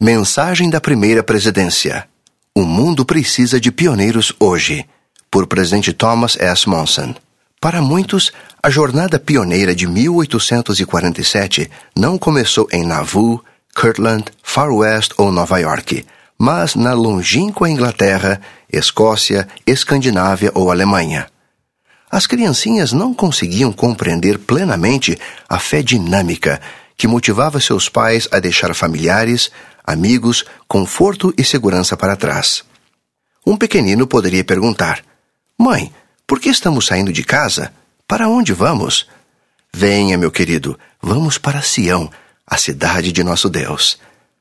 Mensagem da Primeira Presidência. O mundo precisa de pioneiros hoje, por Presidente Thomas S. Monson. Para muitos, a jornada pioneira de 1847 não começou em Nauvoo, Kirtland, Far West ou Nova York, mas na longínqua Inglaterra, Escócia, Escandinávia ou Alemanha. As criancinhas não conseguiam compreender plenamente a fé dinâmica que motivava seus pais a deixar familiares, amigos, conforto e segurança para trás. Um pequenino poderia perguntar: "Mãe, por que estamos saindo de casa? Para onde vamos?" "Venha, meu querido, vamos para Sião, a cidade de nosso Deus."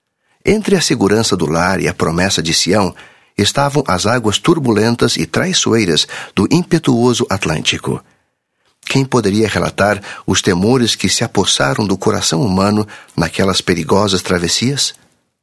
Entre a segurança do lar e a promessa de Sião estavam as águas turbulentas e traiçoeiras do impetuoso Atlântico. Quem poderia relatar os temores que se apossaram do coração humano naquelas perigosas travessias?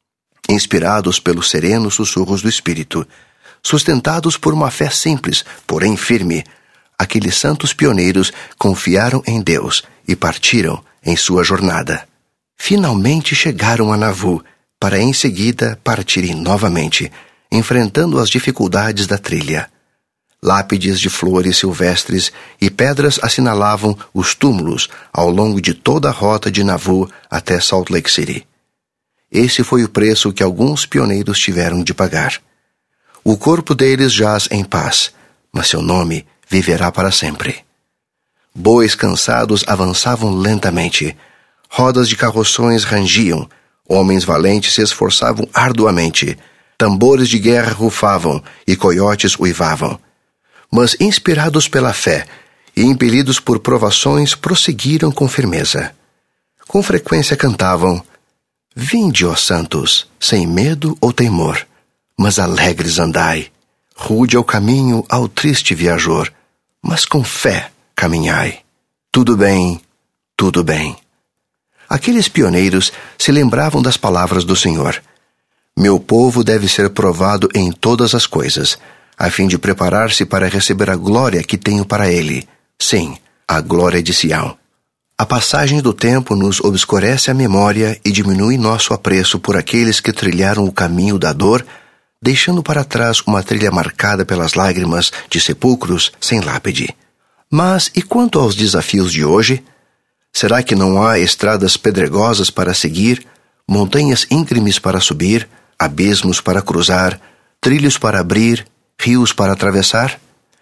Inspirados pelos serenos sussurros do Espírito, sustentados por uma fé simples, porém firme, aqueles santos pioneiros confiaram em Deus e partiram em sua jornada. Finalmente chegaram a Nauvoo, para em seguida partirem novamente, enfrentando as dificuldades da trilha. Lápides de flores silvestres e pedras assinalavam os túmulos ao longo de toda a rota de Nauvoo até Salt Lake City. Esse foi o preço que alguns pioneiros tiveram de pagar. O corpo deles jaz em paz, mas seu nome viverá para sempre. Bois cansados avançavam lentamente, rodas de carroções rangiam, homens valentes se esforçavam arduamente, tambores de guerra rufavam e coiotes uivavam. Mas inspirados pela fé e impelidos por provações, prosseguiram com firmeza. Com frequência cantavam: "Vinde, ó santos, sem medo ou temor, mas alegres andai. Rude é o caminho ao triste viajor, mas com fé caminhai. Tudo bem, tudo bem." Aqueles pioneiros se lembravam das palavras do Senhor: "Meu povo deve ser provado em todas as coisas, a fim de preparar-se para receber a glória que tenho para ele. Sim, a glória de Sião." A passagem do tempo nos obscurece a memória e diminui nosso apreço por aqueles que trilharam o caminho da dor, deixando para trás uma trilha marcada pelas lágrimas de sepulcros sem lápide. Mas e quanto aos desafios de hoje? Será que não há estradas pedregosas para seguir, montanhas íngremes para subir, abismos para cruzar, trilhos para abrir, rios para atravessar?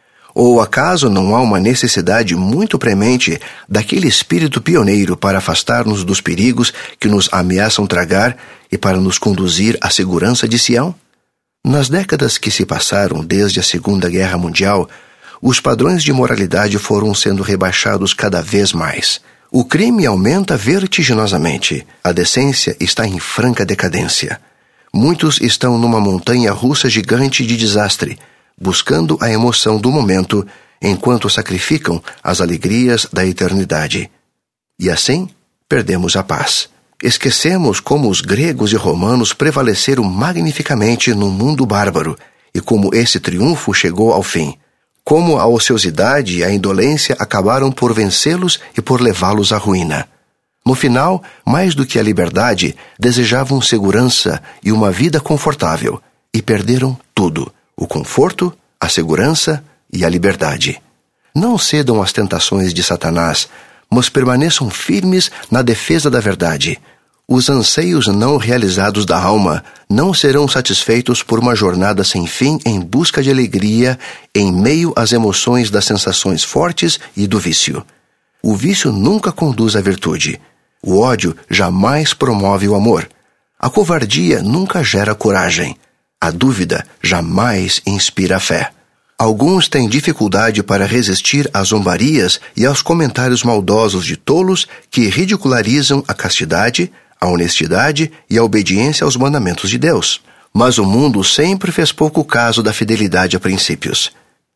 Ou acaso não há uma necessidade muito premente daquele espírito pioneiro para afastar-nos dos perigos que nos ameaçam tragar e para nos conduzir à segurança de Sião? Nas décadas que se passaram desde a Segunda Guerra Mundial, os padrões de moralidade foram sendo rebaixados cada vez mais. O crime aumenta vertiginosamente. A decência está em franca decadência. Muitos estão numa montanha russa gigante de desastre, buscando a emoção do momento, enquanto sacrificam as alegrias da eternidade. E assim, perdemos a paz. Esquecemos como os gregos e romanos prevaleceram magnificamente num mundo bárbaro, e como esse triunfo chegou ao fim. Como a ociosidade e a indolência acabaram por vencê-los e por levá-los à ruína. No final, mais do que a liberdade, desejavam segurança e uma vida confortável, e perderam tudo: o conforto, a segurança e a liberdade. Não cedam às tentações de Satanás, mas permaneçam firmes na defesa da verdade. Os anseios não realizados da alma não serão satisfeitos por uma jornada sem fim em busca de alegria em meio às emoções das sensações fortes e do vício. O vício nunca conduz à virtude. O ódio jamais promove o amor. A covardia nunca gera coragem. A dúvida jamais inspira fé. Alguns têm dificuldade para resistir às zombarias e aos comentários maldosos de tolos que ridicularizam a castidade, a honestidade e a obediência aos mandamentos de Deus. Mas o mundo sempre fez pouco caso da fidelidade a princípios.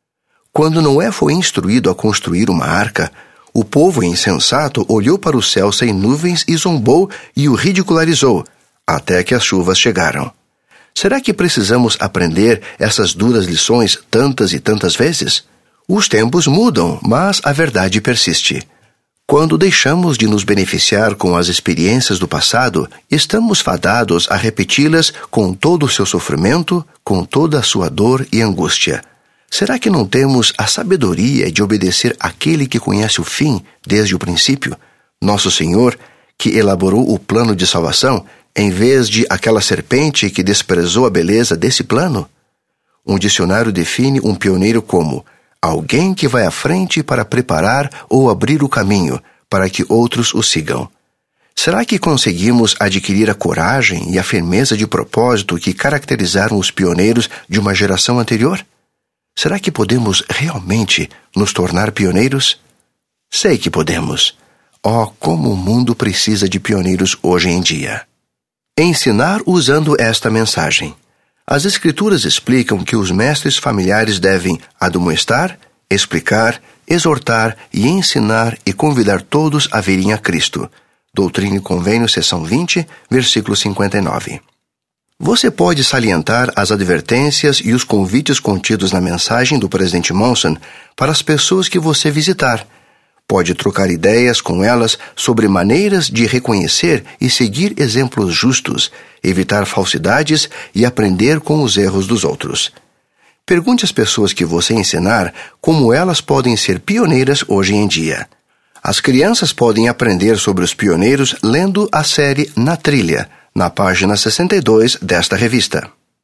Quando Noé foi instruído a construir uma arca, o povo insensato olhou para o céu sem nuvens e zombou e o ridicularizou, até que as chuvas chegaram. Será que precisamos aprender essas duras lições tantas e tantas vezes? Os tempos mudam, mas a verdade persiste. Quando deixamos de nos beneficiar com as experiências do passado, estamos fadados a repeti-las com todo o seu sofrimento, com toda a sua dor e angústia. Será que não temos a sabedoria de obedecer àquele que conhece o fim desde o princípio, nosso Senhor, que elaborou o plano de salvação, em vez de aquela serpente que desprezou a beleza desse plano? Um dicionário define um pioneiro como alguém que vai à frente para preparar ou abrir o caminho para que outros o sigam. Será que conseguimos adquirir a coragem e a firmeza de propósito que caracterizaram os pioneiros de uma geração anterior? Será que podemos realmente nos tornar pioneiros? Sei que podemos. Oh, como o mundo precisa de pioneiros hoje em dia. Ensinar usando esta mensagem. As Escrituras explicam que os mestres familiares devem admoestar, explicar, exortar e ensinar e convidar todos a virem a Cristo. Doutrina e Convênio, seção 20, versículo 59. Você pode salientar as advertências e os convites contidos na mensagem do presidente Monson para as pessoas que você visitar. Pode trocar ideias com elas sobre maneiras de reconhecer e seguir exemplos justos, evitar falsidades e aprender com os erros dos outros. Pergunte às pessoas que você ensinar como elas podem ser pioneiras hoje em dia. As crianças podem aprender sobre os pioneiros lendo a série Na Trilha, na página 62 desta revista.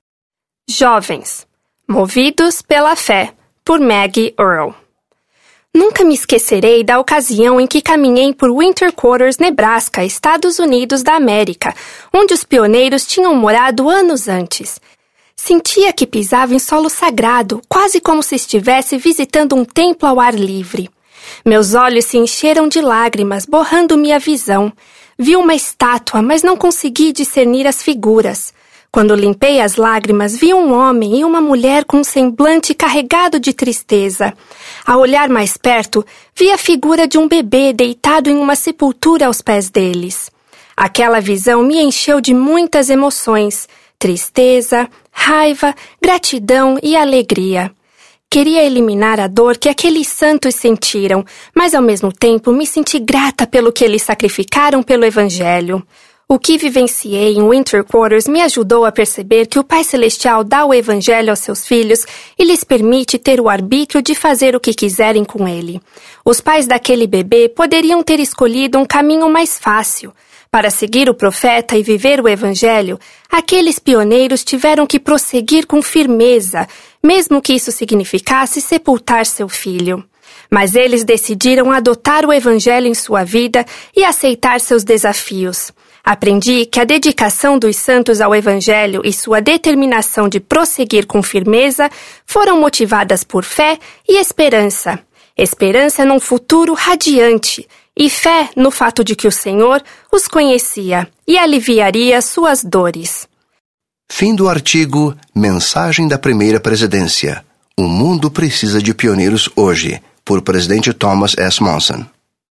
Jovens, Movidos pela Fé, por Maggie Earl. Nunca me esquecerei da ocasião em que caminhei por Winter Quarters, Nebraska, Estados Unidos da América, onde os pioneiros tinham morado anos antes. Sentia que pisava em solo sagrado, quase como se estivesse visitando um templo ao ar livre. Meus olhos se encheram de lágrimas, borrando-me a visão. Vi uma estátua, mas não consegui discernir as figuras. Quando limpei as lágrimas, vi um homem e uma mulher com um semblante carregado de tristeza. Ao olhar mais perto, vi a figura de um bebê deitado em uma sepultura aos pés deles. Aquela visão me encheu de muitas emoções: tristeza, raiva, gratidão e alegria. Queria eliminar a dor que aqueles santos sentiram, mas ao mesmo tempo me senti grata pelo que eles sacrificaram pelo Evangelho. O que vivenciei em Winter Quarters me ajudou a perceber que o Pai Celestial dá o Evangelho aos seus filhos e lhes permite ter o arbítrio de fazer o que quiserem com ele. Os pais daquele bebê poderiam ter escolhido um caminho mais fácil. Para seguir o profeta e viver o Evangelho, aqueles pioneiros tiveram que prosseguir com firmeza, mesmo que isso significasse sepultar seu filho. Mas eles decidiram adotar o Evangelho em sua vida e aceitar seus desafios. Aprendi que a dedicação dos santos ao Evangelho e sua determinação de prosseguir com firmeza foram motivadas por fé e esperança. Esperança num futuro radiante e fé no fato de que o Senhor os conhecia e aliviaria suas dores. Fim do artigo Mensagem da Primeira Presidência. O mundo precisa de pioneiros hoje, por presidente Thomas S. Monson.